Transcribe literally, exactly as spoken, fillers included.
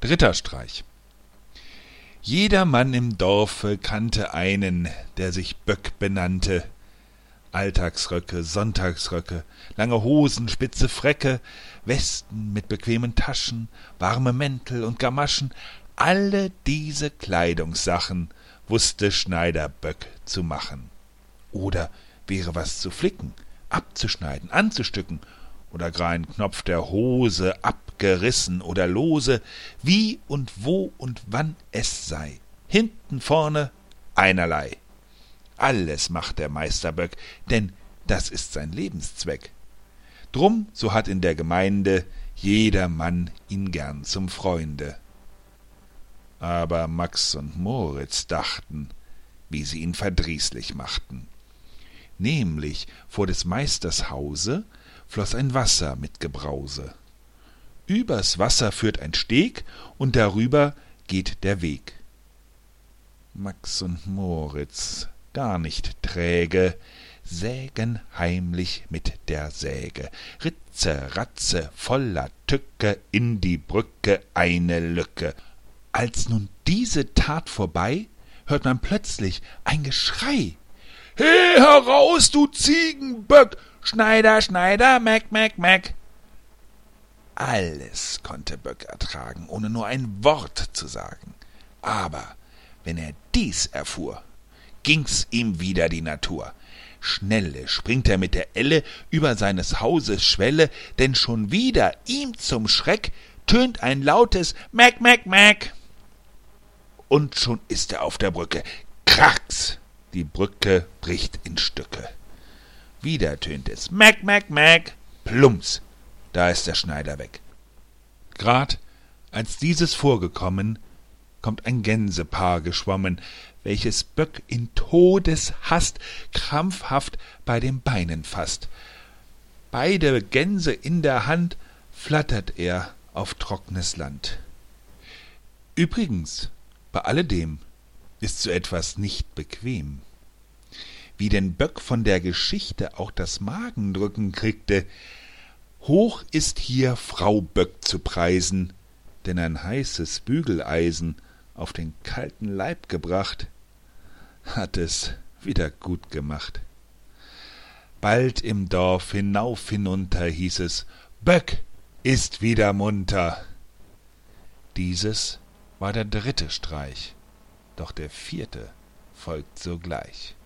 Dritter Streich. Jeder Mann im Dorfe kannte einen, der sich Böck benannte. Alltagsröcke, Sonntagsröcke, lange Hosen, spitze Fräcke, Westen mit bequemen Taschen, warme Mäntel und Gamaschen, alle diese Kleidungssachen wusste Schneider Böck zu machen. Oder wäre was zu flicken, abzuschneiden, anzustücken, oder gar ein Knopf der Hose abgerissen oder lose, wie und wo und wann es sei, hinten, vorne, einerlei. Alles macht der Meister Böck, denn das ist sein Lebenszweck. Drum, so hat in der Gemeinde jeder Mann ihn gern zum Freunde. Aber Max und Moritz dachten, wie sie ihn verdrießlich machten. Nämlich vor des Meisters Hause floß ein Wasser mit Gebrause. Übers Wasser führt ein Steg, und darüber geht der Weg. Max und Moritz, gar nicht träge, sägen heimlich mit der Säge, Ritze, Ratze, voller Tücke, in die Brücke eine Lücke. Als nun diese Tat vorbei, hört man plötzlich ein Geschrei. »He heraus, du Ziegenböck! Schneider, Schneider, Mack, Mack, Mack!« Alles konnte Böck ertragen, ohne nur ein Wort zu sagen. Aber wenn er dies erfuhr, ging's ihm wider die Natur. Schnelle springt er mit der Elle über seines Hauses Schwelle, denn schon wieder ihm zum Schreck tönt ein lautes Mack, Mack, Mack. Und schon ist er auf der Brücke. Kracks! Die Brücke bricht in Stücke. Wieder tönt es Mack, Mack, Mack. Plumps! Da ist der Schneider weg. Grad als dieses vorgekommen, kommt ein Gänsepaar geschwommen, welches Böck in Todeshast krampfhaft bei den Beinen faßt. Beide Gänse in der Hand flattert er auf trocknes Land. Übrigens, bei alledem ist so etwas nicht bequem. Wie denn Böck von der Geschichte auch das Magendrücken kriegte, hoch ist hier Frau Böck zu preisen, denn ein heißes Bügeleisen auf den kalten Leib gebracht, hat es wieder gut gemacht. Bald im Dorf hinauf hinunter hieß es, Böck ist wieder munter. Dieses war der dritte Streich, doch der vierte folgt sogleich.